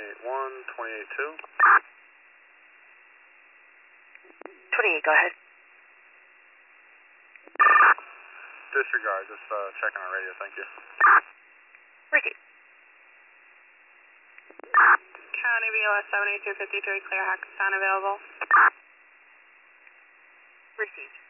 28-1, 28-2. 28, go ahead. Disregard, just checking our radio, thank you. Repeat. County BLS 78253, clear Hackettstown available. Received.